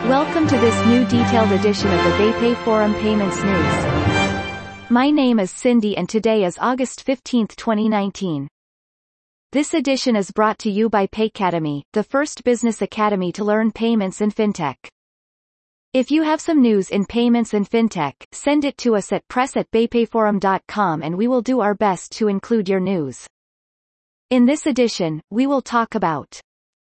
Welcome to this new detailed edition of the BayPay Forum Payments News. My name is Cindy and today is August 15, 2019. This edition is brought to you by Paycademy, the first business academy to learn payments and fintech. If you have some news in payments and fintech, send it to us at press@baypayforum.com and we will do our best to include your news. In this edition, we will talk about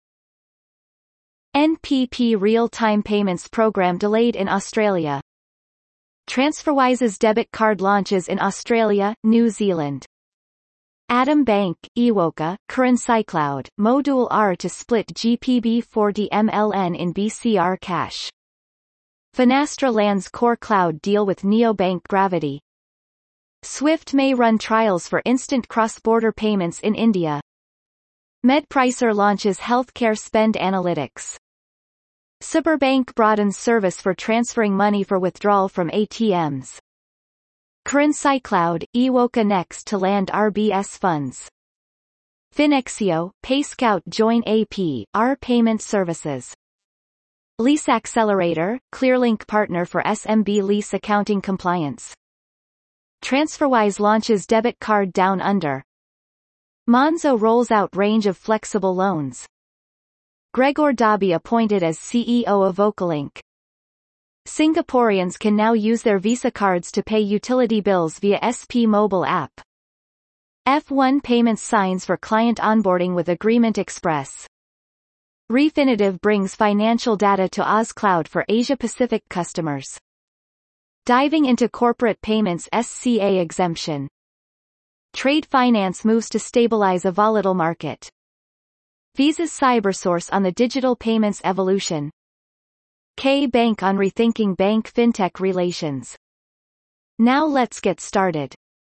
NPP real-time payments program delayed in Australia. TransferWise's debit card launches in Australia, New Zealand. Atom Bank, EWOCA, Currencycloud, Module R to split GBP40 MLN in BCR Cash. Finastra lands core cloud deal with neobank Gravity. Swift may run trials for instant cross-border payments in India. MedPricer launches healthcare spend analytics. Cyberbank broadens service for transferring money for withdrawal from ATMs. Currencycloud, EWOCA next to land RBS funds. Finexio, PayScout join AP, payment services. Lease Accelerator, Clearlink partner for SMB lease accounting compliance. TransferWise launches debit card down under. Monzo rolls out range of flexible loans. Gregor Dobby appointed as CEO of Vocalink. Singaporeans can now use their Visa cards to pay utility bills via SP mobile app. F1 Payments signs for client onboarding with Agreement Express. Refinitiv brings financial data to OzCloud for Asia-Pacific customers. Diving into corporate payments SCA exemption. Trade finance moves to stabilize a volatile market. Visa's CyberSource on the digital payments evolution. K-Bank on rethinking bank fintech relations. Now let's get started.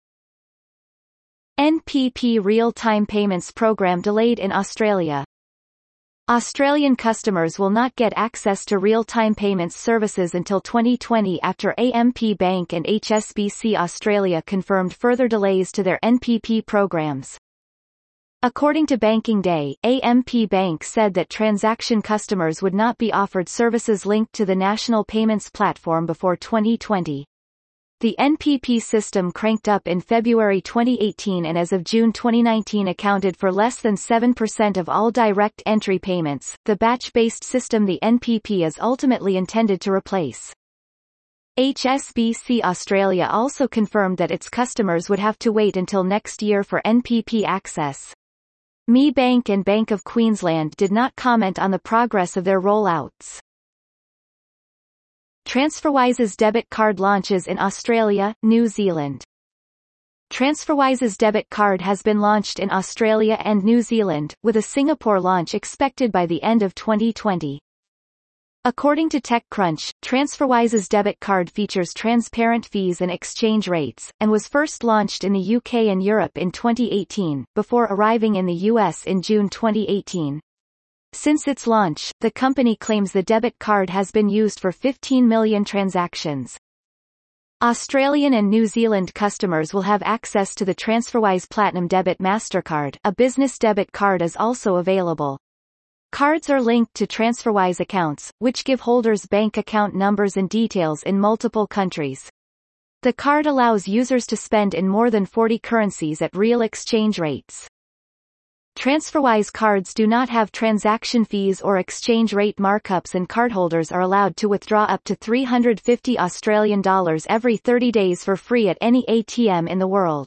NPP real-time payments program delayed in Australia. Australian customers will not get access to real-time payments services until 2020 after AMP Bank and HSBC Australia confirmed further delays to their NPP programs. According to Banking Day, AMP Bank said that transaction customers would not be offered services linked to the national payments platform before 2020. The NPP system cranked up in February 2018 and as of June 2019 accounted for less than 7% of all direct entry payments, the batch-based system the NPP is ultimately intended to replace. HSBC Australia also confirmed that its customers would have to wait until next year for NPP access. ME Bank and Bank of Queensland did not comment on the progress of their rollouts. TransferWise's debit card launches in Australia, New Zealand. TransferWise's debit card has been launched in Australia and New Zealand, with a Singapore launch expected by the end of 2020. According to TechCrunch, TransferWise's debit card features transparent fees and exchange rates, and was first launched in the UK and Europe in 2018, before arriving in the US in June 2018. Since its launch, the company claims the debit card has been used for 15 million transactions. Australian and New Zealand customers will have access to the TransferWise Platinum Debit MasterCard. A business debit card is also available. Cards are linked to TransferWise accounts, which give holders bank account numbers and details in multiple countries. The card allows users to spend in more than 40 currencies at real exchange rates. TransferWise cards do not have transaction fees or exchange rate markups and cardholders are allowed to withdraw up to $350 every 30 days for free at any ATM in the world.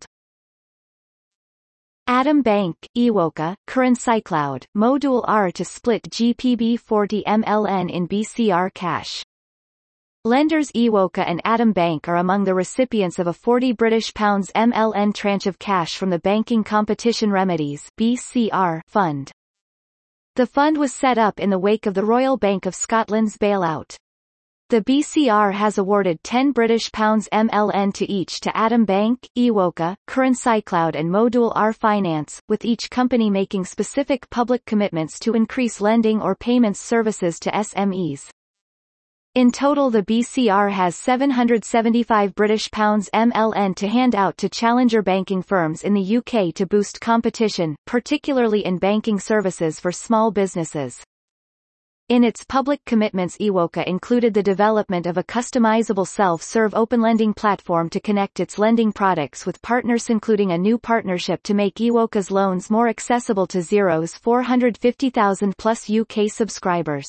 Atom Bank, EWOCA, Currencycloud, Module R to split GBP40 MLN in BCR Cash. Lenders EWOCA and Atom Bank are among the recipients of a £40 MLN tranche of cash from the Banking Competition Remedies (BCR) fund. The fund was set up in the wake of the Royal Bank of Scotland's bailout. The BCR has awarded £10 MLN to each to Atom Bank, EWOCA, Currencycloud and Module R Finance, with each company making specific public commitments to increase lending or payments services to SMEs. In total the BCR has £775 MLN to hand out to challenger banking firms in the UK to boost competition, particularly in banking services for small businesses. In its public commitments, Ewoka included the development of a customizable self-serve open lending platform to connect its lending products with partners, including a new partnership to make Ewoka's loans more accessible to Xero's 450,000 plus UK subscribers.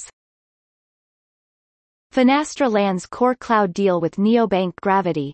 Finastra lands core cloud deal with neobank Gravity.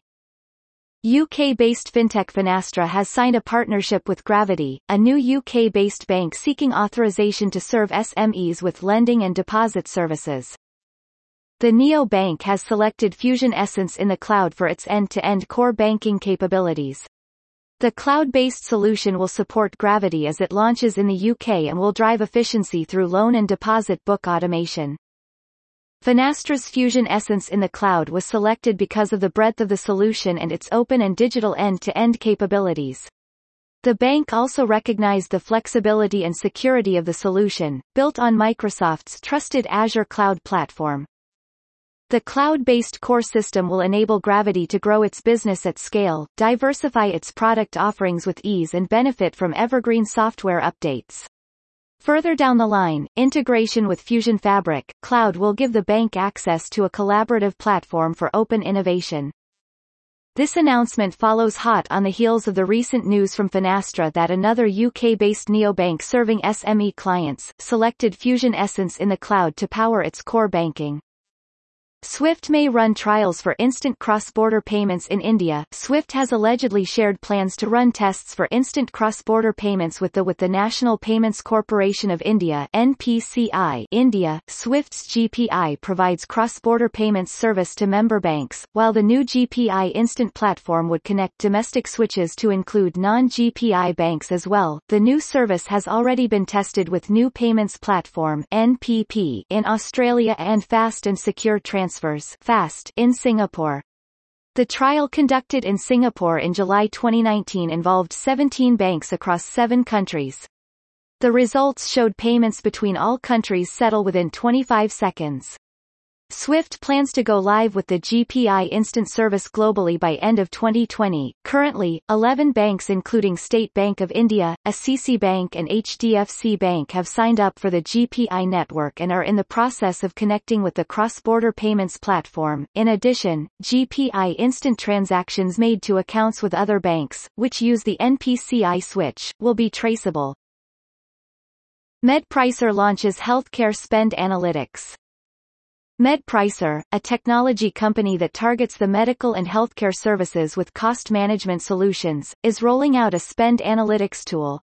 UK-based fintech Finastra has signed a partnership with Gravity, a new UK-based bank seeking authorization to serve SMEs with lending and deposit services. The neobank has selected Fusion Essence in the cloud for its end-to-end core banking capabilities. The cloud-based solution will support Gravity as it launches in the UK and will drive efficiency through loan and deposit book automation. Finastra's Fusion Essence in the cloud was selected because of the breadth of the solution and its open and digital end-to-end capabilities. The bank also recognized the flexibility and security of the solution, built on Microsoft's trusted Azure cloud platform. The cloud-based core system will enable Gravity to grow its business at scale, diversify its product offerings with ease, and benefit from evergreen software updates. Further down the line, integration with Fusion Fabric Cloud will give the bank access to a collaborative platform for open innovation. This announcement follows hot on the heels of the recent news from Finastra that another UK-based neobank serving SME clients selected Fusion Essence in the cloud to power its core banking. Swift may run trials for instant cross-border payments in India. Swift has allegedly shared plans to run tests for instant cross-border payments with the National Payments Corporation of India (NPCI). India. Swift's GPI provides cross-border payments service to member banks, while the new GPI Instant platform would connect domestic switches to include non-GPI banks as well. The new service has already been tested with New Payments Platform (NPP) in Australia and Fast and Secure Transfers (FAST) in Singapore. The trial conducted in Singapore in July 2019 involved 17 banks across 7 countries. The results showed payments between all countries settle within 25 seconds. Swift plans to go live with the GPI Instant service globally by end of 2020. Currently, 11 banks including State Bank of India, Axis Bank and HDFC Bank have signed up for the GPI network and are in the process of connecting with the cross-border payments platform. In addition, GPI Instant transactions made to accounts with other banks, which use the NPCI switch, will be traceable. MedPricer launches healthcare spend analytics. MedPricer, a technology company that targets the medical and healthcare services with cost management solutions, is rolling out a spend analytics tool.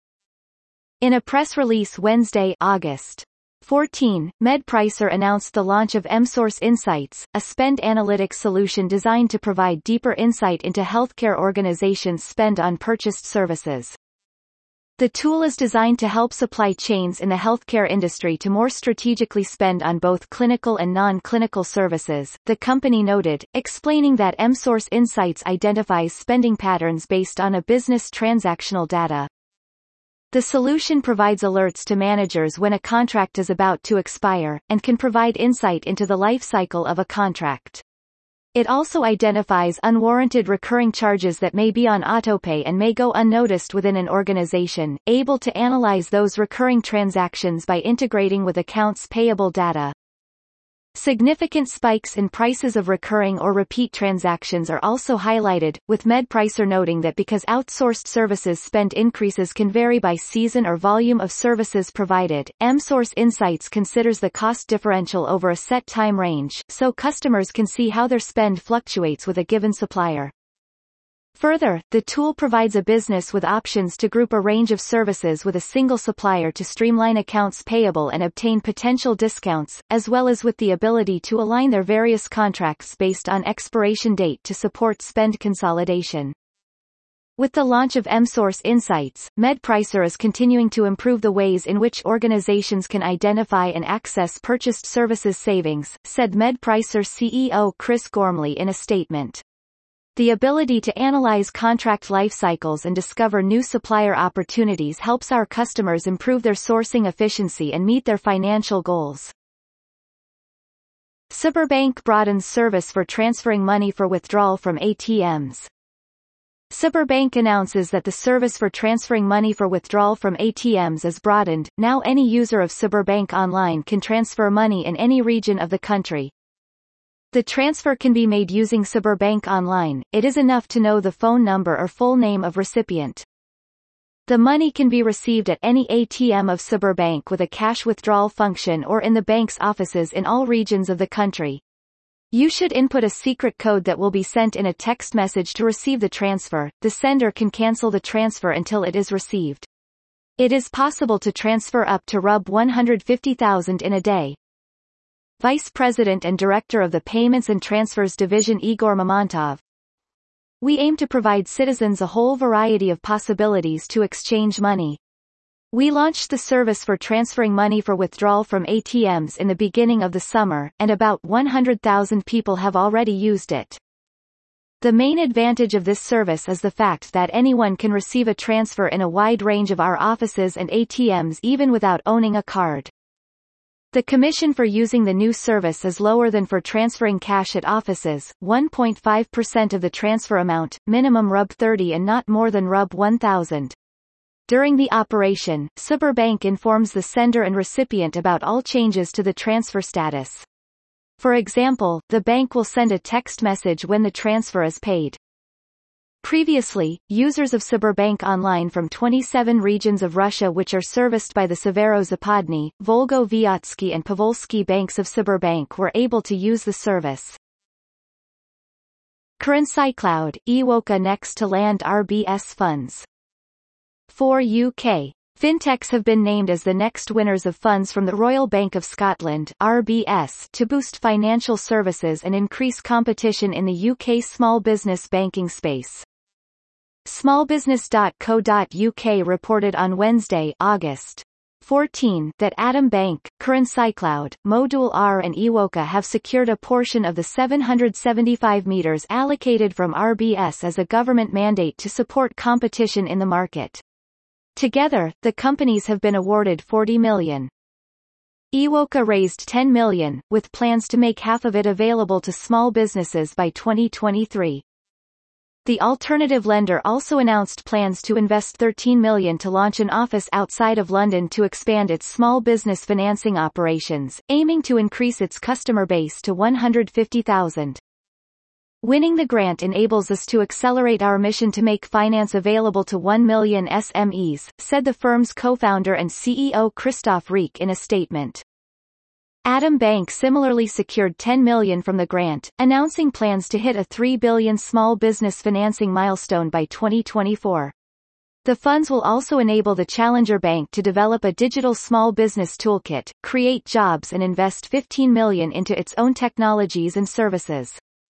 In a press release Wednesday, August 14, MedPricer announced the launch of mSource Insights, a spend analytics solution designed to provide deeper insight into healthcare organizations' spend on purchased services. The tool is designed to help supply chains in the healthcare industry to more strategically spend on both clinical and non-clinical services, the company noted, explaining that mSource Insights identifies spending patterns based on a business transactional data. The solution provides alerts to managers when a contract is about to expire, and can provide insight into the life cycle of a contract. It also identifies unwarranted recurring charges that may be on autopay and may go unnoticed within an organization, able to analyze those recurring transactions by integrating with accounts payable data. Significant spikes in prices of recurring or repeat transactions are also highlighted, with MedPricer noting that because outsourced services spend increases can vary by season or volume of services provided, mSource Insights considers the cost differential over a set time range, so customers can see how their spend fluctuates with a given supplier. Further, the tool provides a business with options to group a range of services with a single supplier to streamline accounts payable and obtain potential discounts, as well as with the ability to align their various contracts based on expiration date to support spend consolidation. With the launch of mSource Insights, MedPricer is continuing to improve the ways in which organizations can identify and access purchased services savings, said MedPricer CEO Chris Gormley in a statement. The ability to analyze contract life cycles and discover new supplier opportunities helps our customers improve their sourcing efficiency and meet their financial goals. Cyberbank broadens service for transferring money for withdrawal from ATMs. Cyberbank announces that the service for transferring money for withdrawal from ATMs is broadened. Now any user of Cyberbank Online can transfer money in any region of the country. The transfer can be made using Cyberbank Online. It is enough to know the phone number or full name of recipient. The money can be received at any ATM of Cyberbank with a cash withdrawal function or in the bank's offices in all regions of the country. You should input a secret code that will be sent in a text message to receive the transfer. The sender can cancel the transfer until it is received. It is possible to transfer up to Rub 150,000 in a day. Vice President and Director of the Payments and Transfers Division Igor Mamontov. We aim to provide citizens a whole variety of possibilities to exchange money. We launched the service for transferring money for withdrawal from ATMs in the beginning of the summer, and about 100,000 people have already used it. The main advantage of this service is the fact that anyone can receive a transfer in a wide range of our offices and ATMs even without owning a card. The commission for using the new service is lower than for transferring cash at offices, 1.5% of the transfer amount, minimum Rub 30 and not more than Rub 1,000. During the operation, Cyberbank informs the sender and recipient about all changes to the transfer status. For example, the bank will send a text message when the transfer is paid. Previously, users of Cyberbank Online from 27 regions of Russia which are serviced by the Severo-Zapadny, Volgo-Vyatsky and Povolsky banks of Cyberbank were able to use the service. CurrencyCloud, Ewoka next to land RBS funds. 4 UK fintechs have been named as the next winners of funds from the Royal Bank of Scotland (RBS) to boost financial services and increase competition in the UK small business banking space. Smallbusiness.co.uk reported on Wednesday, August 14, that Atom Bank, CurrencyCloud, Modul R and Ewoka have secured a portion of the 775 meters allocated from RBS as a government mandate to support competition in the market. Together, the companies have been awarded $40 million. Ewoka raised $10 million, with plans to make half of it available to small businesses by 2023. The alternative lender also announced plans to invest $13 million to launch an office outside of London to expand its small business financing operations, aiming to increase its customer base to 150,000. Winning the grant enables us to accelerate our mission to make finance available to 1 million SMEs, said the firm's co-founder and CEO Christoph Rieck in a statement. Atom Bank similarly secured $10 million from the grant, announcing plans to hit a $3 billion small business financing milestone by 2024. The funds will also enable the Challenger Bank to develop a digital small business toolkit, create jobs and invest $15 million into its own technologies and services.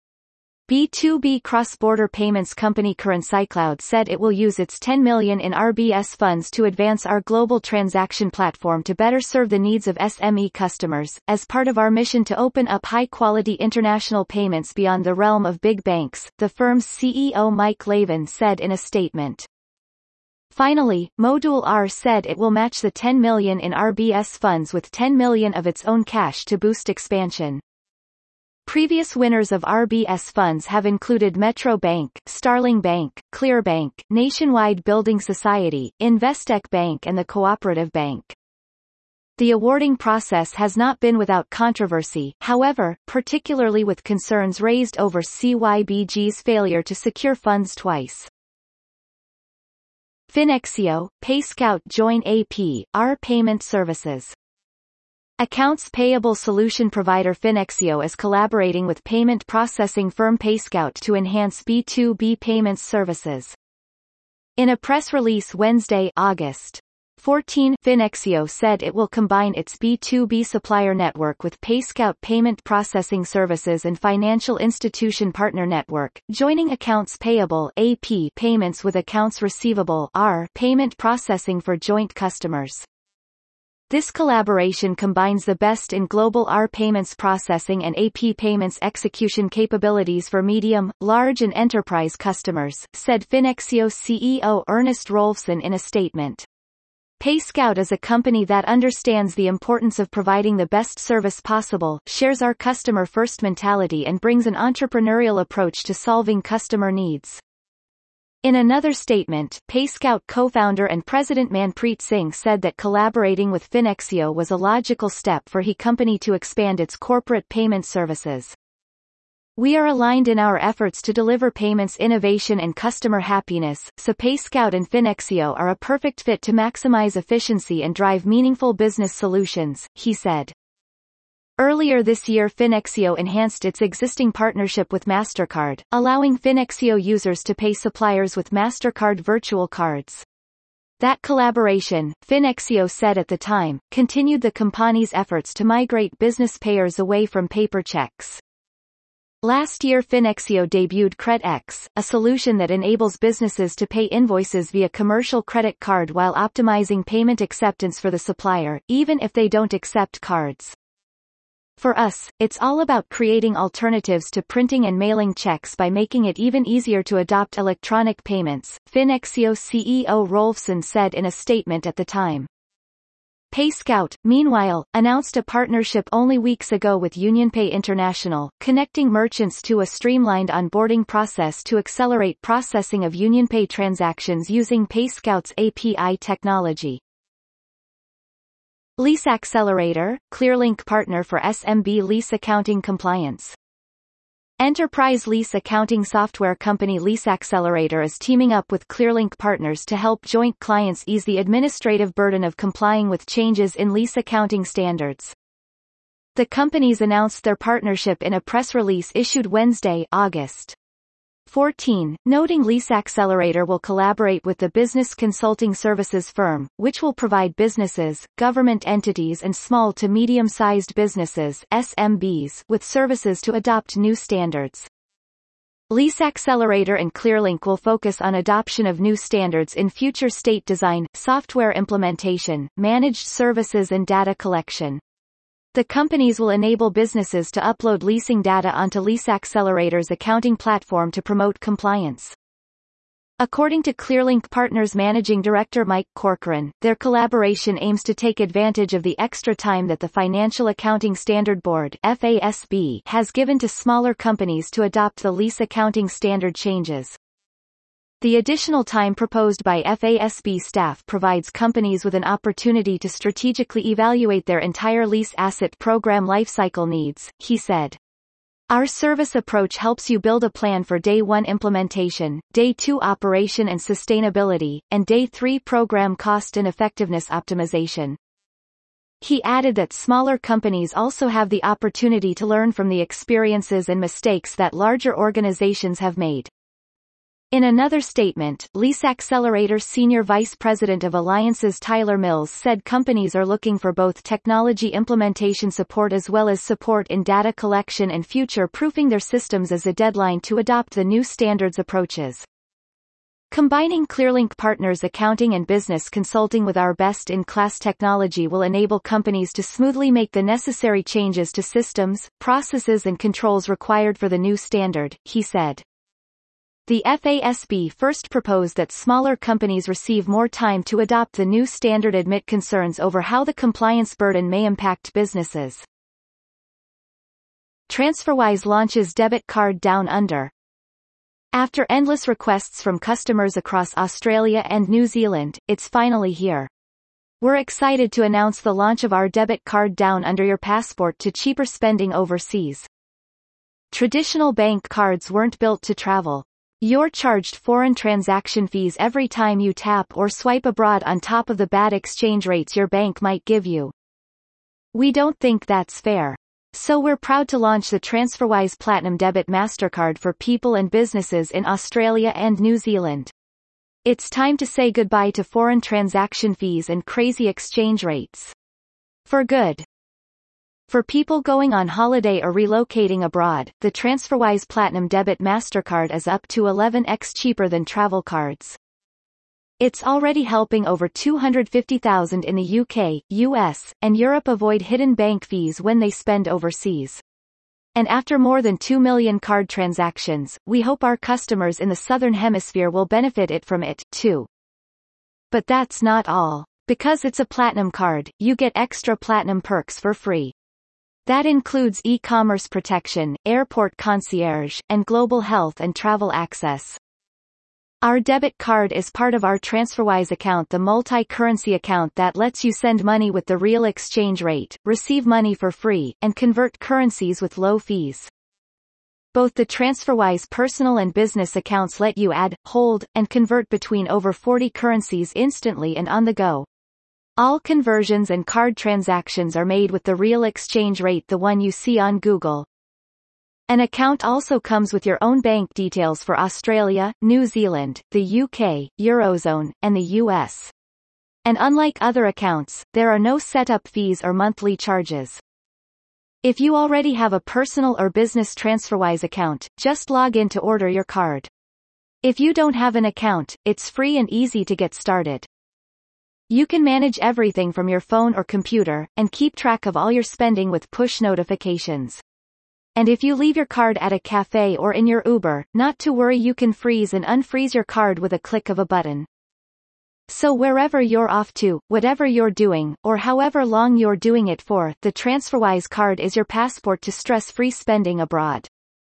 B2B cross-border payments company CurrencyCloud said it will use its $10 million in RBS funds to advance our global transaction platform to better serve the needs of SME customers, as part of our mission to open up high-quality international payments beyond the realm of big banks, the firm's CEO Mike Lavin said in a statement. Finally, Modul R said it will match the $10 million in RBS funds with $10 million of its own cash to boost expansion. Previous winners of RBS funds have included Metro Bank, Starling Bank, Clearbank, Nationwide Building Society, Investec Bank and the Cooperative Bank. The awarding process has not been without controversy, however, particularly with concerns raised over CYBG's failure to secure funds twice. Finexio, PayScout join AP, R Payment Services. Accounts payable solution provider Finexio is collaborating with payment processing firm PayScout to enhance B2B payments services. In a press release Wednesday, August 14, Finexio said it will combine its B2B supplier network with PayScout payment processing services and financial institution partner network, joining accounts payable AP payments with accounts receivable R payment processing for joint customers. This collaboration combines the best in global R payments processing and AP payments execution capabilities for medium, large and enterprise customers, said Finexio CEO Ernest Rolfson in a statement. PayScout is a company that understands the importance of providing the best service possible, shares our customer-first mentality and brings an entrepreneurial approach to solving customer needs. In another statement, PayScout co-founder and president Manpreet Singh said that collaborating with Finexio was a logical step for the company to expand its corporate payment services. We are aligned in our efforts to deliver payments innovation and customer happiness, so PayScout and Finexio are a perfect fit to maximize efficiency and drive meaningful business solutions, he said. Earlier this year Finexio enhanced its existing partnership with MasterCard, allowing Finexio users to pay suppliers with MasterCard virtual cards. That collaboration, Finexio said at the time, continued the company's efforts to migrate business payers away from paper checks. Last year Finexio debuted CredX, a solution that enables businesses to pay invoices via commercial credit card while optimizing payment acceptance for the supplier, even if they don't accept cards. For us, it's all about creating alternatives to printing and mailing checks by making it even easier to adopt electronic payments, Finexio CEO Rolfson said in a statement at the time. PayScout, meanwhile, announced a partnership only weeks ago with UnionPay International, connecting merchants to a streamlined onboarding process to accelerate processing of UnionPay transactions using PayScout's API technology. Lease Accelerator, ClearLink partner for SMB lease accounting compliance. Enterprise lease accounting software company Lease Accelerator is teaming up with ClearLink partners to help joint clients ease the administrative burden of complying with changes in lease accounting standards. The companies announced their partnership in a press release issued Wednesday, August 14, noting Lease Accelerator will collaborate with the Business Consulting Services firm, which will provide businesses, government entities and small to medium-sized businesses (SMBs) with services to adopt new standards. Lease Accelerator and ClearLink will focus on adoption of new standards in future state design, software implementation, managed services and data collection. The companies will enable businesses to upload leasing data onto Lease Accelerator's accounting platform to promote compliance. According to ClearLink Partners Managing Director Mike Corcoran, their collaboration aims to take advantage of the extra time that the Financial Accounting Standard Board (FASB) has given to smaller companies to adopt the lease accounting standard changes. The additional time proposed by FASB staff provides companies with an opportunity to strategically evaluate their entire lease asset program lifecycle needs, he said. Our service approach helps you build a plan for Day 1 implementation, Day 2 operation and sustainability, and Day 3 program cost and effectiveness optimization. He added that smaller companies also have the opportunity to learn from the experiences and mistakes that larger organizations have made. In another statement, Lease Accelerator Senior Vice President of Alliances Tyler Mills said companies are looking for both technology implementation support as well as support in data collection and future-proofing their systems as a deadline to adopt the new standards approaches. Combining ClearLink Partners accounting and business consulting with our best-in-class technology will enable companies to smoothly make the necessary changes to systems, processes and controls required for the new standard, he said. The FASB first proposed that smaller companies receive more time to adopt the new standard amid concerns over how the compliance burden may impact businesses. TransferWise launches debit card Down Under. After endless requests from customers across Australia and New Zealand, it's finally here. We're excited to announce the launch of our debit card Down Under your passport to cheaper spending overseas. Traditional bank cards weren't built to travel. You're charged foreign transaction fees every time you tap or swipe abroad on top of the bad exchange rates your bank might give you. We don't think that's fair. So we're proud to launch the TransferWise Platinum Debit MasterCard for people and businesses in Australia and New Zealand. It's time to say goodbye to foreign transaction fees and crazy exchange rates. For good. For people going on holiday or relocating abroad, the TransferWise Platinum Debit MasterCard is up to 11x cheaper than travel cards. It's already helping over 250,000 in the UK, US, and Europe avoid hidden bank fees when they spend overseas. And after more than 2 million card transactions, we hope our customers in the Southern Hemisphere will benefit from it, too. But that's not all. Because it's a Platinum card, you get extra Platinum perks for free. That includes e-commerce protection, airport concierge, and global health and travel access. Our debit card is part of our TransferWise account, the multi-currency account that lets you send money with the real exchange rate, receive money for free, and convert currencies with low fees. Both the TransferWise personal and business accounts let you add, hold, and convert between over 40 currencies instantly and on the go. All conversions and card transactions are made with the real exchange rate, the one you see on Google. An account also comes with your own bank details for Australia, New Zealand, the UK, Eurozone, and the US. And unlike other accounts, there are no setup fees or monthly charges. If you already have a personal or business TransferWise account, just log in to order your card. If you don't have an account, it's free and easy to get started. You can manage everything from your phone or computer, and keep track of all your spending with push notifications. And if you leave your card at a cafe or in your Uber, not to worry, you can freeze and unfreeze your card with a click of a button. So wherever you're off to, whatever you're doing, or however long you're doing it for, the TransferWise card is your passport to stress-free spending abroad.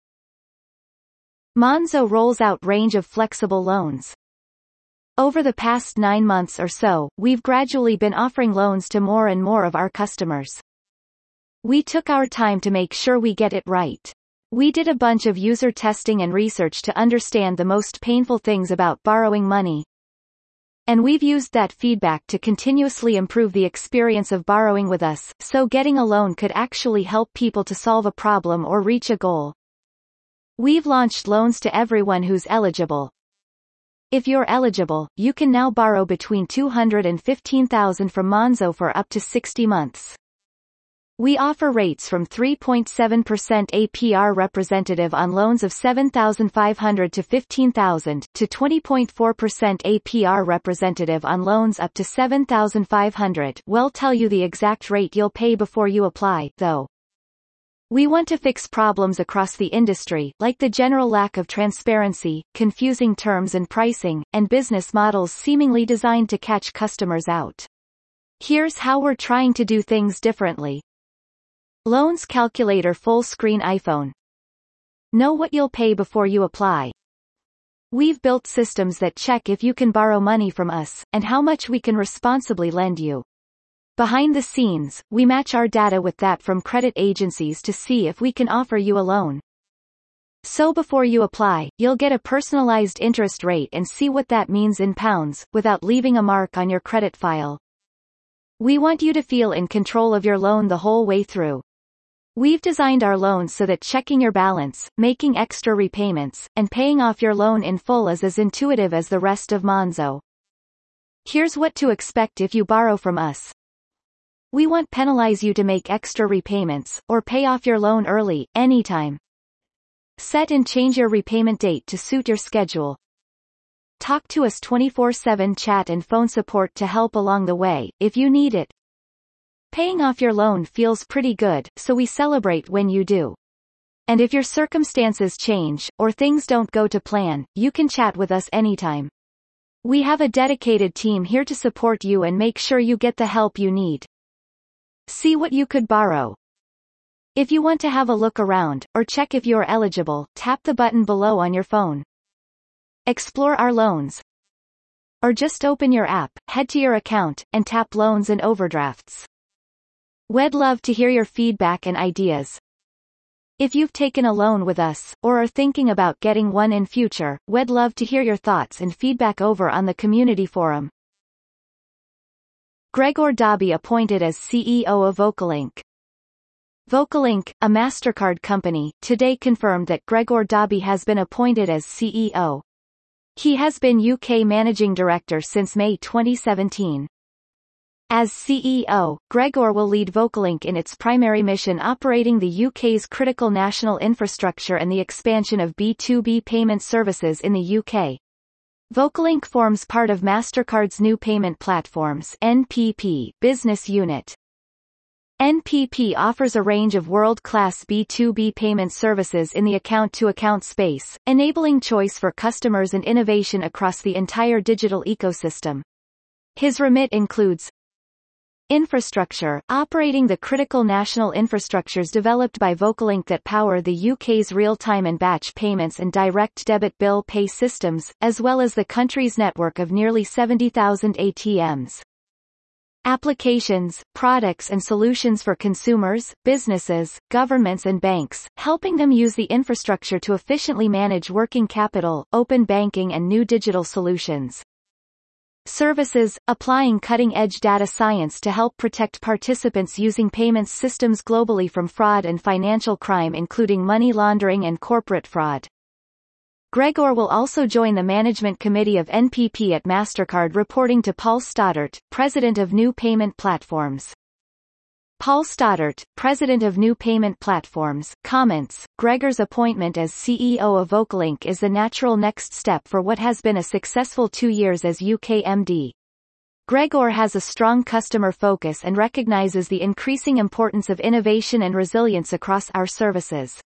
Monzo rolls out range of flexible loans. Over the past 9 months or so, we've gradually been offering loans to more and more of our customers. We took our time to make sure we get it right. We did a bunch of user testing and research to understand the most painful things about borrowing money. And we've used that feedback to continuously improve the experience of borrowing with us, so getting a loan could actually help people to solve a problem or reach a goal. We've launched loans to everyone who's eligible. If you're eligible, you can now borrow between $200 and $15,000 from Monzo for up to 60 months. We offer rates from 3.7% APR representative on loans of $7,500 to $15,000 to 20.4% APR representative on loans up to $7,500. We'll tell you the exact rate you'll pay before you apply, though. We want to fix problems across the industry, like the general lack of transparency, confusing terms and pricing, and business models seemingly designed to catch customers out. Here's how we're trying to do things differently. Loans Calculator full screen iPhone. Know what you'll pay before you apply. We've built systems that check if you can borrow money from us, and how much we can responsibly lend you. Behind the scenes, we match our data with that from credit agencies to see if we can offer you a loan. So before you apply, you'll get a personalized interest rate and see what that means in pounds, without leaving a mark on your credit file. We want you to feel in control of your loan the whole way through. We've designed our loans so that checking your balance, making extra repayments, and paying off your loan in full is as intuitive as the rest of Monzo. Here's what to expect if you borrow from us. We won't penalize you to make extra repayments, or pay off your loan early, anytime. Set and change your repayment date to suit your schedule. Talk to us 24/7 chat and phone support to help along the way, if you need it. Paying off your loan feels pretty good, so we celebrate when you do. And if your circumstances change, or things don't go to plan, you can chat with us anytime. We have a dedicated team here to support you and make sure you get the help you need. See what you could borrow. If you want to have a look around, or check if you're eligible, tap the button below on your phone. Explore our loans. Or just open your app, head to your account, and tap Loans and Overdrafts. We'd love to hear your feedback and ideas. If you've taken a loan with us, or are thinking about getting one in future, we'd love to hear your thoughts and feedback over on the community forum. Gregor Doby appointed as CEO of Vocalink. Vocalink, a MasterCard company, today confirmed that Gregor Doby has been appointed as CEO. He has been UK Managing Director since May 2017. As CEO, Gregor will lead Vocalink in its primary mission operating the UK's critical national infrastructure and the expansion of B2B payment services in the UK. Vocalink forms part of MasterCard's New Payment Platforms (NPP) business unit. NPP offers a range of world-class B2B payment services in the account-to-account space, enabling choice for customers and innovation across the entire digital ecosystem. His remit includes Infrastructure, operating the critical national infrastructures developed by Vocalink that power the UK's real-time and batch payments and direct debit bill pay systems, as well as the country's network of nearly 70,000 ATMs. Applications, products and solutions for consumers, businesses, governments and banks, helping them use the infrastructure to efficiently manage working capital, open banking and new digital solutions. Services, applying cutting-edge data science to help protect participants using payments systems globally from fraud and financial crime including money laundering and corporate fraud. Gregor will also join the management committee of NPP at MasterCard reporting to Paul Stoddart, president of New Payment Platforms. Paul Stoddart, president of New Payment Platforms, comments, Gregor's appointment as CEO of Vocalink is the natural next step for what has been a successful 2 years as UK MD. Gregor has a strong customer focus and recognizes the increasing importance of innovation and resilience across our services.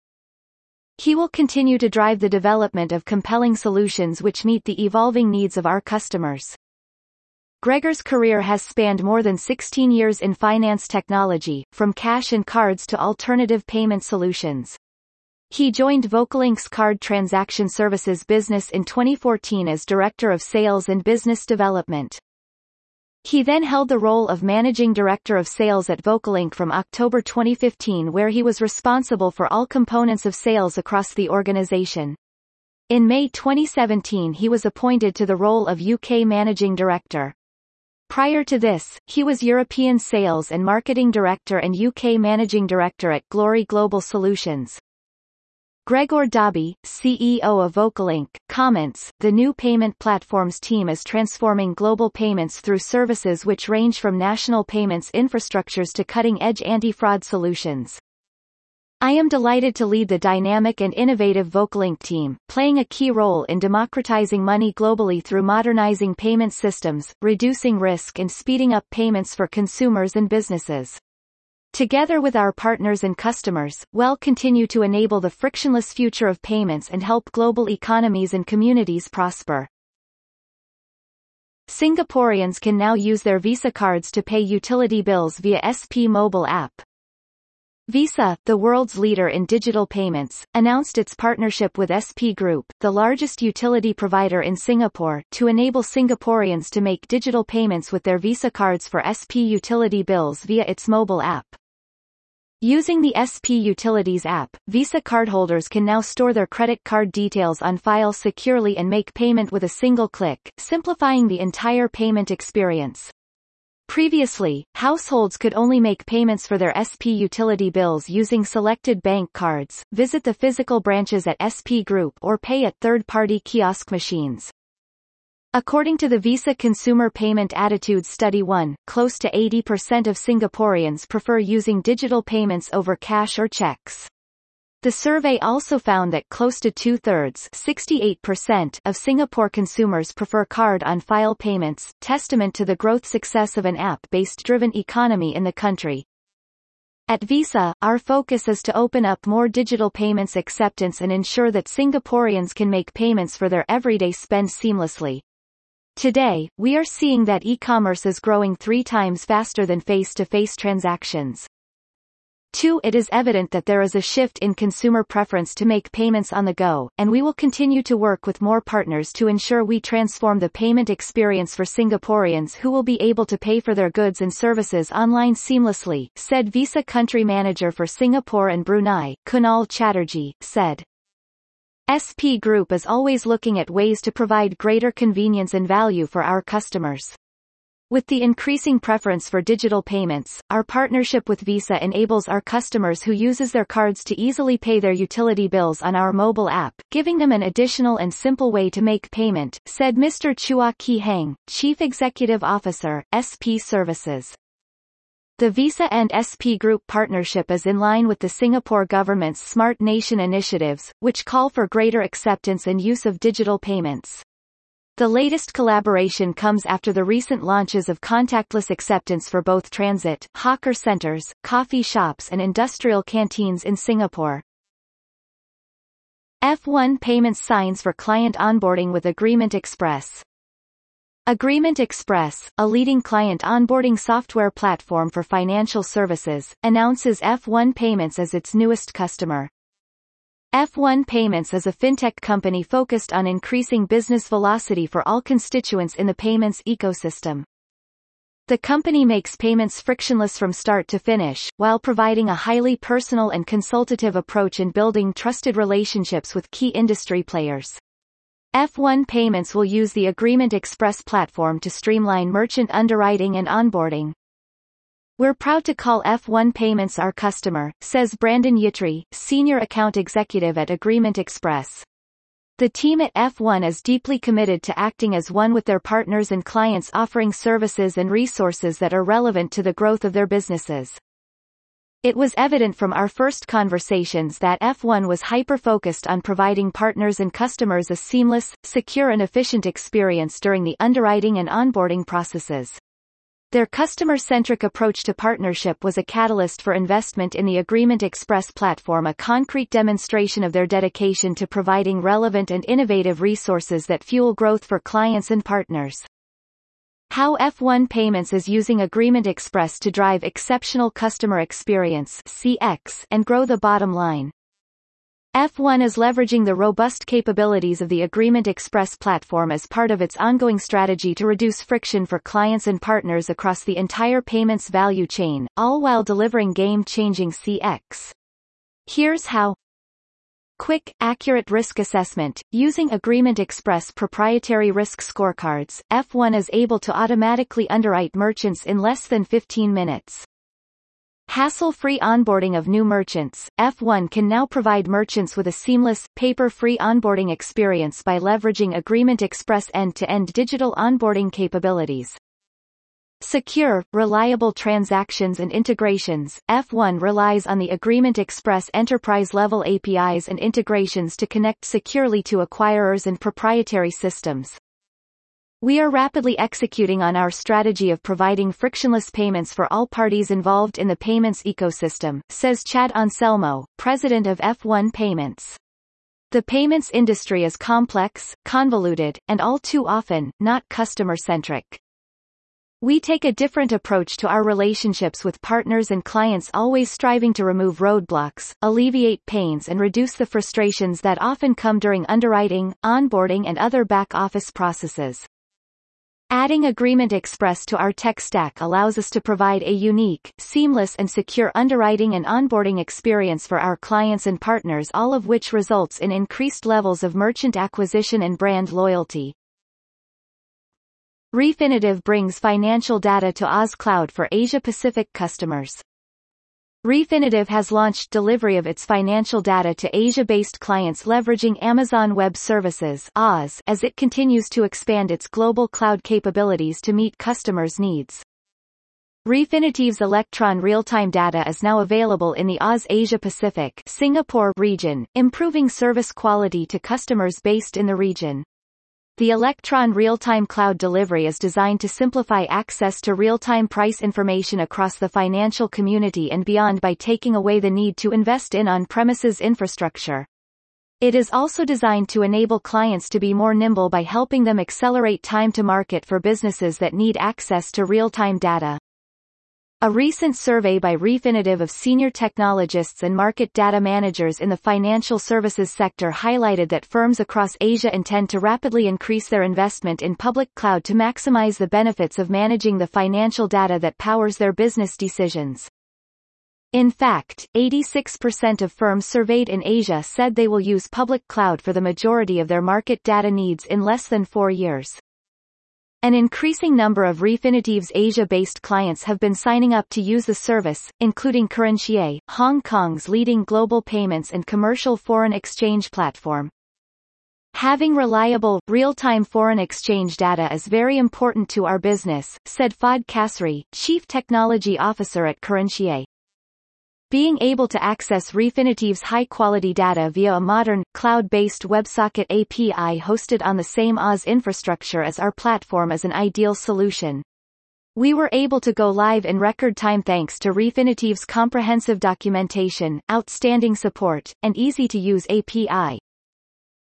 He will continue to drive the development of compelling solutions which meet the evolving needs of our customers. Gregor's career has spanned more than 16 years in finance technology, from cash and cards to alternative payment solutions. He joined Vocalink's card transaction services business in 2014 as Director of Sales and Business Development. He then held the role of Managing Director of Sales at Vocalink from October 2015 where he was responsible for all components of sales across the organization. In May 2017 he was appointed to the role of UK Managing Director. Prior to this, he was European Sales and Marketing Director and UK Managing Director at Glory Global Solutions. Gregor Dobby, CEO of Vocalink, comments, the New Payment Platforms team is transforming global payments through services which range from national payments infrastructures to cutting-edge anti-fraud solutions. I am delighted to lead the dynamic and innovative Vocalink team, playing a key role in democratizing money globally through modernizing payment systems, reducing risk and speeding up payments for consumers and businesses. Together with our partners and customers, we'll continue to enable the frictionless future of payments and help global economies and communities prosper. Singaporeans can now use their Visa cards to pay utility bills via SP mobile app. Visa, the world's leader in digital payments, announced its partnership with SP Group, the largest utility provider in Singapore, to enable Singaporeans to make digital payments with their Visa cards for SP utility bills via its mobile app. Using the SP Utilities app, Visa cardholders can now store their credit card details on file securely and make payment with a single click, simplifying the entire payment experience. Previously, households could only make payments for their SP utility bills using selected bank cards, visit the physical branches at SP Group or pay at third-party kiosk machines. According to the Visa Consumer Payment Attitudes Study 1, close to 80% of Singaporeans prefer using digital payments over cash or checks. The survey also found that close to two-thirds (68%) of Singapore consumers prefer card-on-file payments, testament to the growth success of an app-based driven economy in the country. At Visa, our focus is to open up more digital payments acceptance and ensure that Singaporeans can make payments for their everyday spend seamlessly. Today, we are seeing that e-commerce is growing 3 times faster than face-to-face transactions. 2. It is evident that there is a shift in consumer preference to make payments on the go, and we will continue to work with more partners to ensure we transform the payment experience for Singaporeans who will be able to pay for their goods and services online seamlessly, said Visa Country Manager for Singapore and Brunei, Kunal Chatterjee, said. SP Group is always looking at ways to provide greater convenience and value for our customers. With the increasing preference for digital payments, our partnership with Visa enables our customers who uses their cards to easily pay their utility bills on our mobile app, giving them an additional and simple way to make payment, said Mr. Chua Ki Hang, Chief Executive Officer, SP Services. The Visa and SP Group partnership is in line with the Singapore government's Smart Nation initiatives, which call for greater acceptance and use of digital payments. The latest collaboration comes after the recent launches of contactless acceptance for both transit, hawker centers, coffee shops and industrial canteens in Singapore. F1 Payments signs for client onboarding with Agreement Express. Agreement Express, a leading client onboarding software platform for financial services, announces F1 Payments as its newest customer. F1 Payments is a fintech company focused on increasing business velocity for all constituents in the payments ecosystem. The company makes payments frictionless from start to finish, while providing a highly personal and consultative approach in building trusted relationships with key industry players. F1 Payments will use the Agreement Express platform to streamline merchant underwriting and onboarding. We're proud to call F1 Payments our customer, says Brandon Yitri, Senior Account Executive at Agreement Express. The team at F1 is deeply committed to acting as one with their partners and clients, offering services and resources that are relevant to the growth of their businesses. It was evident from our first conversations that F1 was hyper-focused on providing partners and customers a seamless, secure and efficient experience during the underwriting and onboarding processes. Their customer-centric approach to partnership was a catalyst for investment in the Agreement Express platform, a concrete demonstration of their dedication to providing relevant and innovative resources that fuel growth for clients and partners. How F1 Payments is using Agreement Express to drive exceptional customer experience (CX) and grow the bottom line. F1 is leveraging the robust capabilities of the Agreement Express platform as part of its ongoing strategy to reduce friction for clients and partners across the entire payments value chain, all while delivering game-changing CX. Here's how. Quick, accurate risk assessment. Using Agreement Express proprietary risk scorecards, F1 is able to automatically underwrite merchants in less than 15 minutes. Hassle-free onboarding of new merchants. F1 can now provide merchants with a seamless, paper-free onboarding experience by leveraging Agreement Express end-to-end digital onboarding capabilities. Secure, reliable transactions and integrations. F1 relies on the Agreement Express enterprise-level APIs and integrations to connect securely to acquirers and proprietary systems. We are rapidly executing on our strategy of providing frictionless payments for all parties involved in the payments ecosystem, says Chad Anselmo, president of F1 Payments. The payments industry is complex, convoluted, and all too often, not customer-centric. We take a different approach to our relationships with partners and clients, always striving to remove roadblocks, alleviate pains and reduce the frustrations that often come during underwriting, onboarding and other back-office processes. Adding Agreement Express to our tech stack allows us to provide a unique, seamless and secure underwriting and onboarding experience for our clients and partners, all of which results in increased levels of merchant acquisition and brand loyalty. Refinitiv brings financial data to Oz Cloud for Asia-Pacific customers. Refinitiv has launched delivery of its financial data to Asia-based clients leveraging Amazon Web Services (Oz) as it continues to expand its global cloud capabilities to meet customers' needs. Refinitiv's Electron real-time data is now available in the Oz Asia-Pacific Singapore region, improving service quality to customers based in the region. The Electron real-time cloud delivery is designed to simplify access to real-time price information across the financial community and beyond by taking away the need to invest in on-premises infrastructure. It is also designed to enable clients to be more nimble by helping them accelerate time to market for businesses that need access to real-time data. A recent survey by Refinitiv of senior technologists and market data managers in the financial services sector highlighted that firms across Asia intend to rapidly increase their investment in public cloud to maximize the benefits of managing the financial data that powers their business decisions. In fact, 86% of firms surveyed in Asia said they will use public cloud for the majority of their market data needs in less than 4 years. An increasing number of Refinitiv's Asia-based clients have been signing up to use the service, including Currency, Hong Kong's leading global payments and commercial foreign exchange platform. Having reliable, real-time foreign exchange data is very important to our business, said Fahd Kasri, Chief Technology Officer at Currency. Being able to access Refinitiv's high-quality data via a modern, cloud-based WebSocket API hosted on the same Oz infrastructure as our platform is an ideal solution. We were able to go live in record time thanks to Refinitiv's comprehensive documentation, outstanding support, and easy-to-use API.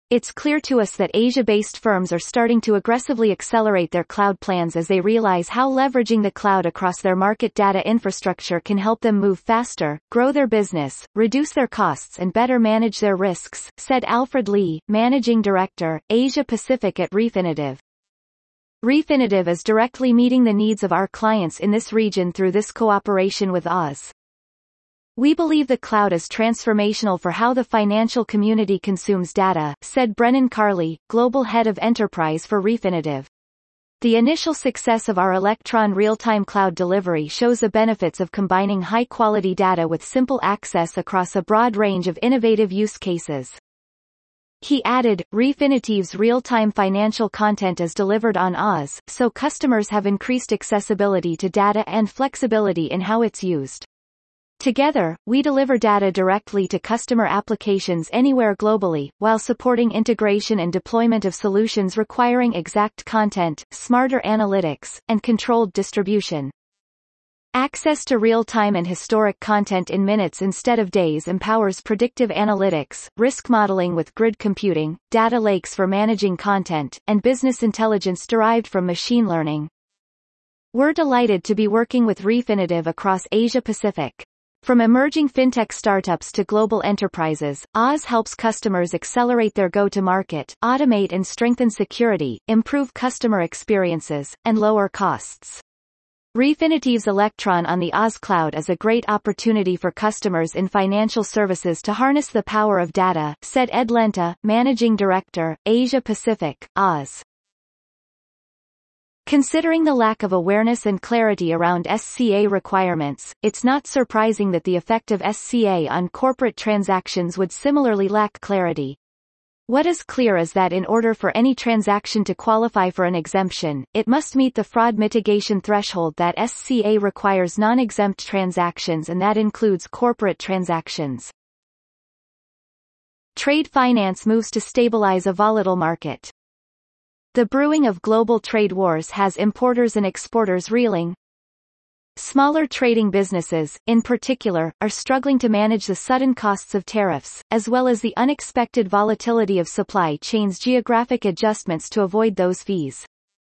It's clear to us that Asia-based firms are starting to aggressively accelerate their cloud plans as they realize how leveraging the cloud across their market data infrastructure can help them move faster, grow their business, reduce their costs and better manage their risks, said Alfred Lee, Managing Director, Asia Pacific at Refinitiv. Refinitiv is directly meeting the needs of our clients in this region through this cooperation with Oz. We believe the cloud is transformational for how the financial community consumes data, said Brennan Carley, Global Head of Enterprise for Refinitiv. The initial success of our Electron real-time cloud delivery shows the benefits of combining high-quality data with simple access across a broad range of innovative use cases. He added, Refinitiv's real-time financial content is delivered on Oz, so customers have increased accessibility to data and flexibility in how it's used. Together, we deliver data directly to customer applications anywhere globally, while supporting integration and deployment of solutions requiring exact content, smarter analytics, and controlled distribution. Access to real-time and historic content in minutes instead of days empowers predictive analytics, risk modeling with grid computing, data lakes for managing content, and business intelligence derived from machine learning. We're delighted to be working with Refinitiv across Asia Pacific. From emerging fintech startups to global enterprises, Oz helps customers accelerate their go-to-market, automate and strengthen security, improve customer experiences, and lower costs. Refinitiv's Electron on the Oz Cloud is a great opportunity for customers in financial services to harness the power of data, said Ed Lenta, Managing Director, Asia Pacific, Oz. Considering the lack of awareness and clarity around SCA requirements, it's not surprising that the effect of SCA on corporate transactions would similarly lack clarity. What is clear is that in order for any transaction to qualify for an exemption, it must meet the fraud mitigation threshold that SCA requires non-exempt transactions, and that includes corporate transactions. Trade finance moves to stabilize a volatile market. The brewing of global trade wars has importers and exporters reeling. Smaller trading businesses, in particular, are struggling to manage the sudden costs of tariffs, as well as the unexpected volatility of supply chains' geographic adjustments to avoid those fees.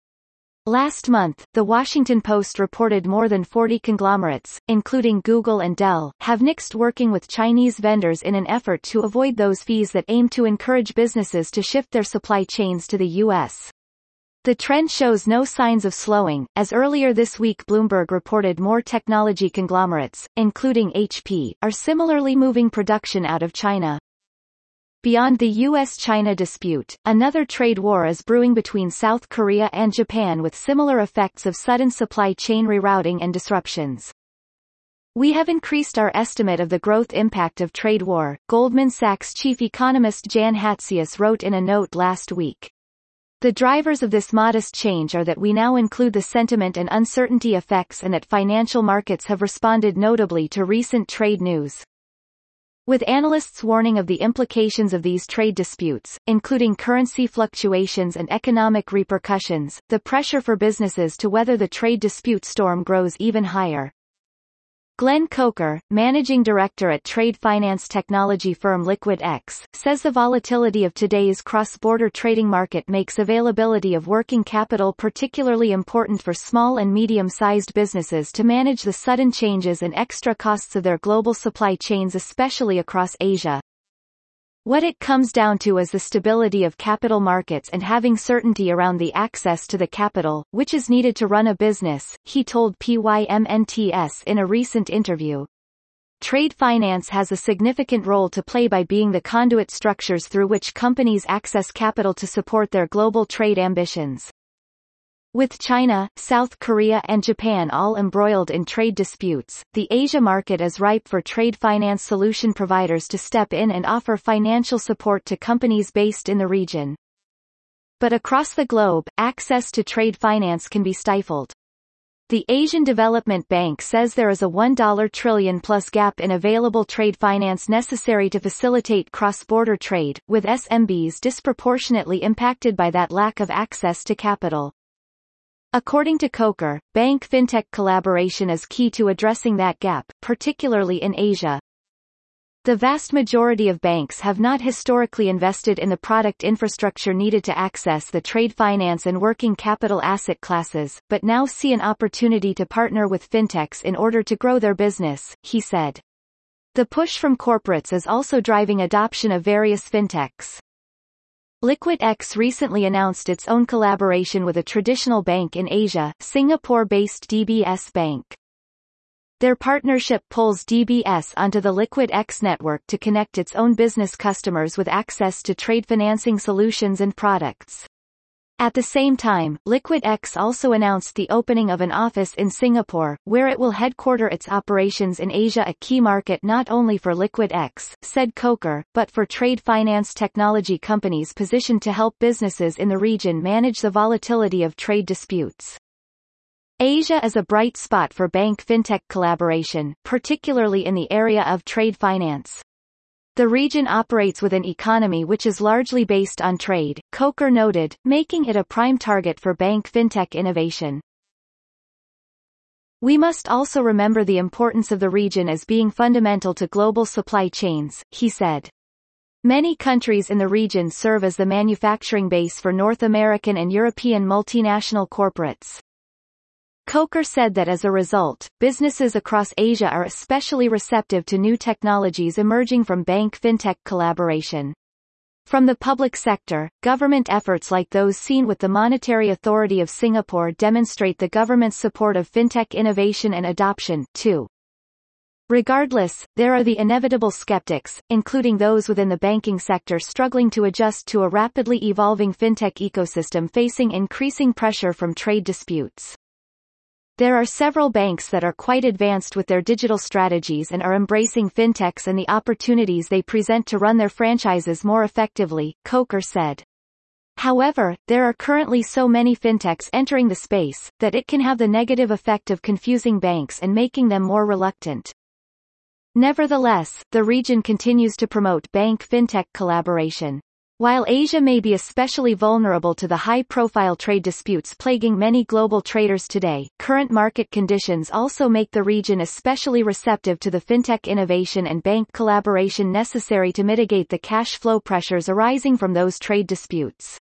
Last month, The Washington Post reported more than 40 conglomerates, including Google and Dell, have nixed working with Chinese vendors in an effort to avoid those fees that aim to encourage businesses to shift their supply chains to the U.S. The trend shows no signs of slowing, as earlier this week Bloomberg reported more technology conglomerates, including HP, are similarly moving production out of China. Beyond the U.S.-China dispute, another trade war is brewing between South Korea and Japan with similar effects of sudden supply chain rerouting and disruptions. We have increased our estimate of the growth impact of trade war, Goldman Sachs chief economist Jan Hatzius wrote in a note last week. The drivers of this modest change are that we now include the sentiment and uncertainty effects and that financial markets have responded notably to recent trade news. With analysts warning of the implications of these trade disputes, including currency fluctuations and economic repercussions, the pressure for businesses to weather the trade dispute storm grows even higher. Glenn Coker, Managing Director at trade finance technology firm LiquidX, says the volatility of today's cross-border trading market makes availability of working capital particularly important for small and medium-sized businesses to manage the sudden changes and extra costs of their global supply chains, especially across Asia. What it comes down to is the stability of capital markets and having certainty around the access to the capital, which is needed to run a business, he told PYMNTS in a recent interview. Trade finance has a significant role to play by being the conduit structures through which companies access capital to support their global trade ambitions. With China, South Korea and Japan all embroiled in trade disputes, the Asia market is ripe for trade finance solution providers to step in and offer financial support to companies based in the region. But across the globe, access to trade finance can be stifled. The Asian Development Bank says there is a $1 trillion-plus gap in available trade finance necessary to facilitate cross-border trade, with SMBs disproportionately impacted by that lack of access to capital. According to Coker, bank-fintech collaboration is key to addressing that gap, particularly in Asia. The vast majority of banks have not historically invested in the product infrastructure needed to access the trade finance and working capital asset classes, but now see an opportunity to partner with fintechs in order to grow their business, he said. The push from corporates is also driving adoption of various fintechs. LiquidX recently announced its own collaboration with a traditional bank in Asia, Singapore-based DBS Bank. Their partnership pulls DBS onto the LiquidX network to connect its own business customers with access to trade financing solutions and products. At the same time, LiquidX also announced the opening of an office in Singapore, where it will headquarter its operations in Asia, a key market not only for LiquidX, said Coker, but for trade finance technology companies positioned to help businesses in the region manage the volatility of trade disputes. Asia is a bright spot for bank-fintech collaboration, particularly in the area of trade finance. The region operates with an economy which is largely based on trade, Coker noted, making it a prime target for bank-fintech innovation. We must also remember the importance of the region as being fundamental to global supply chains, he said. Many countries in the region serve as the manufacturing base for North American and European multinational corporates. Coker said that as a result, businesses across Asia are especially receptive to new technologies emerging from bank-fintech collaboration. From the public sector, government efforts like those seen with the Monetary Authority of Singapore demonstrate the government's support of fintech innovation and adoption, too. Regardless, there are the inevitable skeptics, including those within the banking sector struggling to adjust to a rapidly evolving fintech ecosystem facing increasing pressure from trade disputes. There are several banks that are quite advanced with their digital strategies and are embracing fintechs and the opportunities they present to run their franchises more effectively, Coker said. However, there are currently so many fintechs entering the space, that it can have the negative effect of confusing banks and making them more reluctant. Nevertheless, the region continues to promote bank-fintech collaboration. While Asia may be especially vulnerable to the high-profile trade disputes plaguing many global traders today, current market conditions also make the region especially receptive to the fintech innovation and bank collaboration necessary to mitigate the cash flow pressures arising from those trade disputes.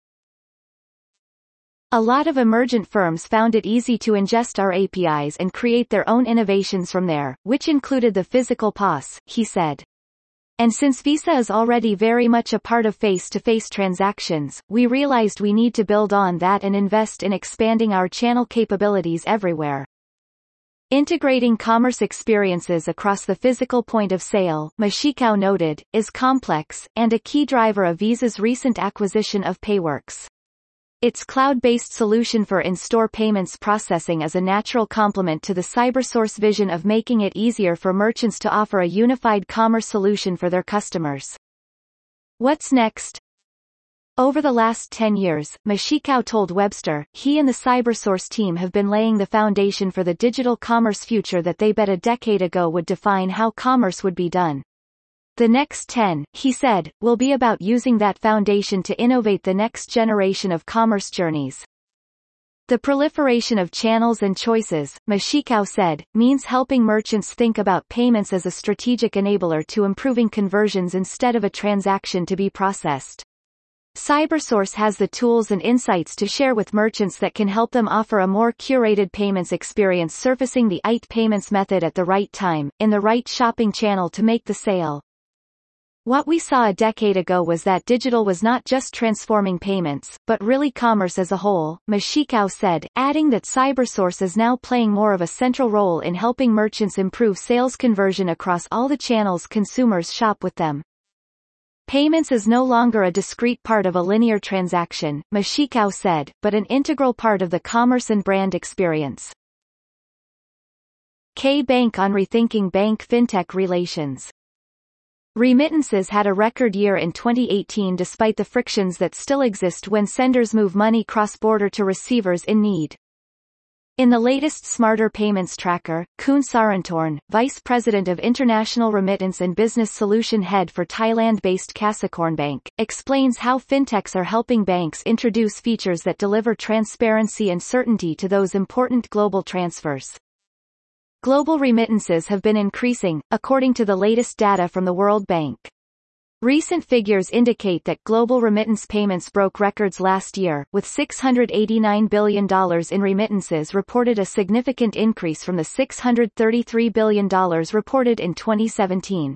A lot of emergent firms found it easy to ingest our APIs and create their own innovations from there, which included the physical POS, he said. And since Visa is already very much a part of face-to-face transactions, we realized we need to build on that and invest in expanding our channel capabilities everywhere. Integrating commerce experiences across the physical point of sale, Mashikao noted, is complex, and a key driver of Visa's recent acquisition of Payworks. Its cloud-based solution for in-store payments processing is a natural complement to the CyberSource vision of making it easier for merchants to offer a unified commerce solution for their customers. What's next? Over the last 10 years, Mashikao told Webster, he and the CyberSource team have been laying the foundation for the digital commerce future that they bet a decade ago would define how commerce would be done. The next 10, he said, will be about using that foundation to innovate the next generation of commerce journeys. The proliferation of channels and choices, Mashikao said, means helping merchants think about payments as a strategic enabler to improving conversions instead of a transaction to be processed. CyberSource has the tools and insights to share with merchants that can help them offer a more curated payments experience, surfacing the right payments method at the right time, in the right shopping channel to make the sale. What we saw a decade ago was that digital was not just transforming payments, but really commerce as a whole, Mashikao said, adding that CyberSource is now playing more of a central role in helping merchants improve sales conversion across all the channels consumers shop with them. Payments is no longer a discrete part of a linear transaction, Mashikao said, but an integral part of the commerce and brand experience. K-Bank on rethinking bank-fintech relations. Remittances had a record year in 2018 despite the frictions that still exist when senders move money cross-border to receivers in need. In the latest Smarter Payments Tracker, Koen Sarantorn, Vice President of International Remittance and Business Solution Head for Thailand-based Kasikornbank, explains how fintechs are helping banks introduce features that deliver transparency and certainty to those important global transfers. Global remittances have been increasing, according to the latest data from the World Bank. Recent figures indicate that global remittance payments broke records last year, with $689 billion in remittances reported, a significant increase from the $633 billion reported in 2017.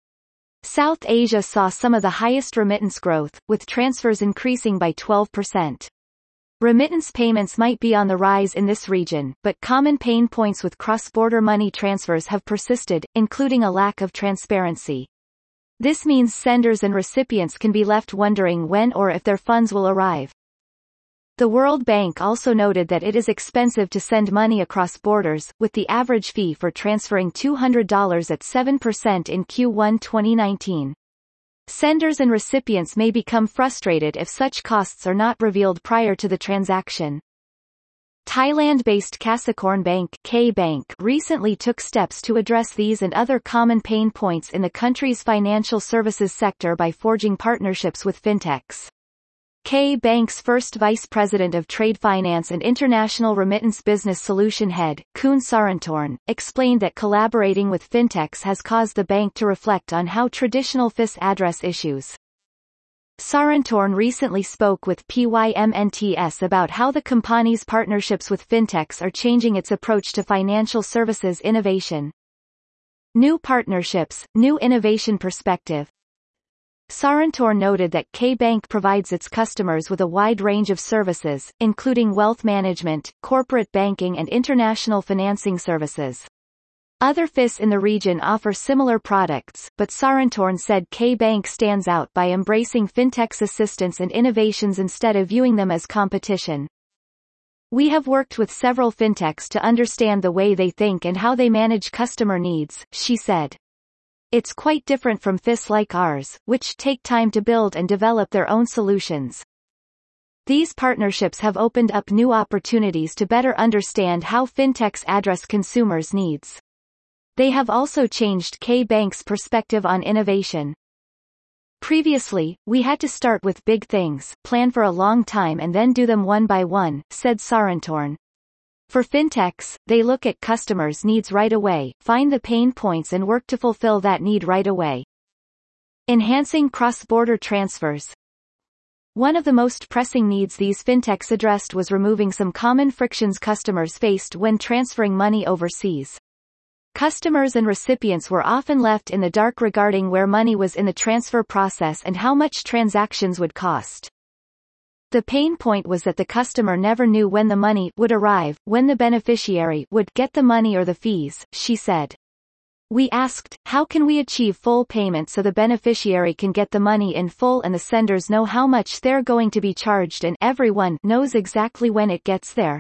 South Asia saw some of the highest remittance growth, with transfers increasing by 12%. Remittance payments might be on the rise in this region, but common pain points with cross-border money transfers have persisted, including a lack of transparency. This means senders and recipients can be left wondering when or if their funds will arrive. The World Bank also noted that it is expensive to send money across borders, with the average fee for transferring $200 at 7% in Q1 2019. Senders and recipients may become frustrated if such costs are not revealed prior to the transaction. Thailand-based Kasikorn Bank (K-Bank) recently took steps to address these and other common pain points in the country's financial services sector by forging partnerships with fintechs. K-Bank's first Vice President of Trade Finance and International Remittance Business Solution Head, Kun Sarantorn, explained that collaborating with fintechs has caused the bank to reflect on how traditional FIS address issues. Sarantorn recently spoke with PYMNTS about how the company's partnerships with fintechs are changing its approach to financial services innovation. New partnerships, new innovation perspective. Sarantorn noted that K-Bank provides its customers with a wide range of services, including wealth management, corporate banking and international financing services. Other FIS in the region offer similar products, but Sarantorn said K-Bank stands out by embracing fintech's assistance and innovations instead of viewing them as competition. We have worked with several fintechs to understand the way they think and how they manage customer needs, she said. It's quite different from FIS like ours, which take time to build and develop their own solutions. These partnerships have opened up new opportunities to better understand how fintechs address consumers' needs. They have also changed K-Bank's perspective on innovation. Previously, we had to start with big things, plan for a long time and then do them one by one, said Sarantorn. For fintechs, they look at customers' needs right away, find the pain points and work to fulfill that need right away. Enhancing cross-border transfers. One of the most pressing needs these fintechs addressed was removing some common frictions customers faced when transferring money overseas. Customers and recipients were often left in the dark regarding where money was in the transfer process and how much transactions would cost. The pain point was that the customer never knew when the money would arrive, when the beneficiary would get the money or the fees, she said. We asked, how can we achieve full payment so the beneficiary can get the money in full and the senders know how much they're going to be charged and everyone knows exactly when it gets there?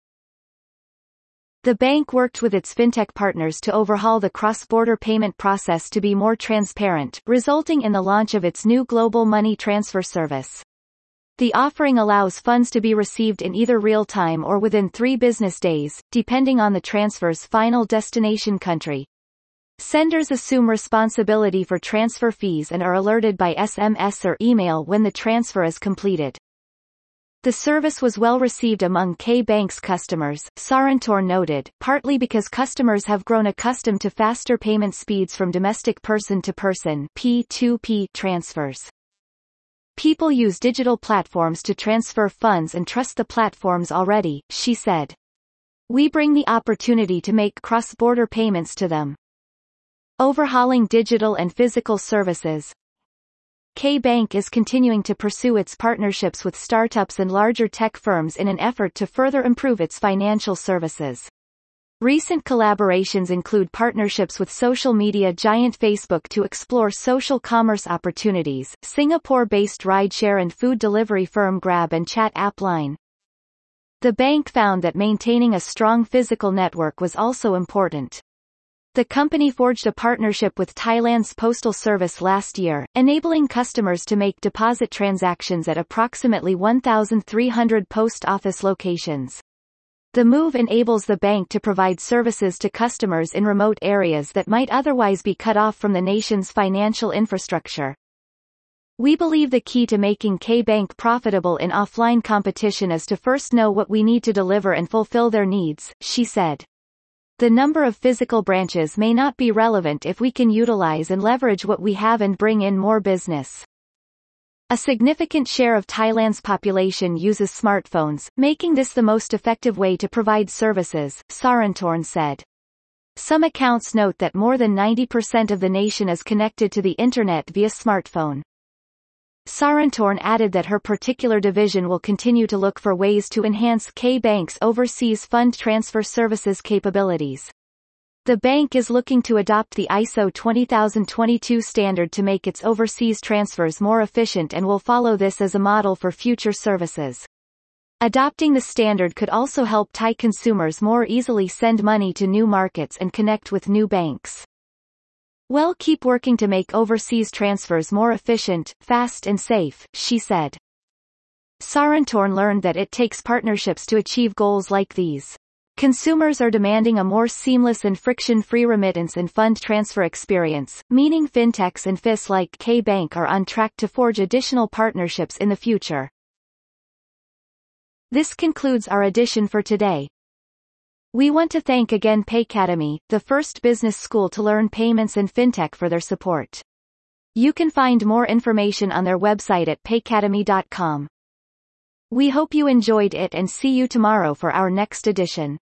The bank worked with its fintech partners to overhaul the cross-border payment process to be more transparent, resulting in the launch of its new global money transfer service. The offering allows funds to be received in either real time or within 3 business days, depending on the transfer's final destination country. Senders assume responsibility for transfer fees and are alerted by SMS or email when the transfer is completed. The service was well received among K-Bank's customers, Sarantorn noted, partly because customers have grown accustomed to faster payment speeds from domestic person-to-person (P2P) transfers. People use digital platforms to transfer funds and trust the platforms already, she said. We bring the opportunity to make cross-border payments to them. Overhauling digital and physical services. K-Bank is continuing to pursue its partnerships with startups and larger tech firms in an effort to further improve its financial services. Recent collaborations include partnerships with social media giant Facebook to explore social commerce opportunities, Singapore-based rideshare and food delivery firm Grab and chat app Line. The bank found that maintaining a strong physical network was also important. The company forged a partnership with Thailand's postal service last year, enabling customers to make deposit transactions at approximately 1,300 post office locations. The move enables the bank to provide services to customers in remote areas that might otherwise be cut off from the nation's financial infrastructure. We believe the key to making K-Bank profitable in offline competition is to first know what we need to deliver and fulfill their needs, she said. The number of physical branches may not be relevant if we can utilize and leverage what we have and bring in more business. A significant share of Thailand's population uses smartphones, making this the most effective way to provide services, Sarantorn said. Some accounts note that more than 90% of the nation is connected to the internet via smartphone. Sarantorn added that her particular division will continue to look for ways to enhance K-Bank's overseas fund transfer services capabilities. The bank is looking to adopt the ISO 20022 standard to make its overseas transfers more efficient and will follow this as a model for future services. Adopting the standard could also help Thai consumers more easily send money to new markets and connect with new banks. We'll keep working to make overseas transfers more efficient, fast and safe, she said. Sarantorn learned that it takes partnerships to achieve goals like these. Consumers are demanding a more seamless and friction-free remittance and fund transfer experience, meaning fintechs and FIS like K-Bank are on track to forge additional partnerships in the future. This concludes our edition for today. We want to thank again Paycademy, the first business school to learn payments and fintech, for their support. You can find more information on their website at paycademy.com. We hope you enjoyed it and see you tomorrow for our next edition.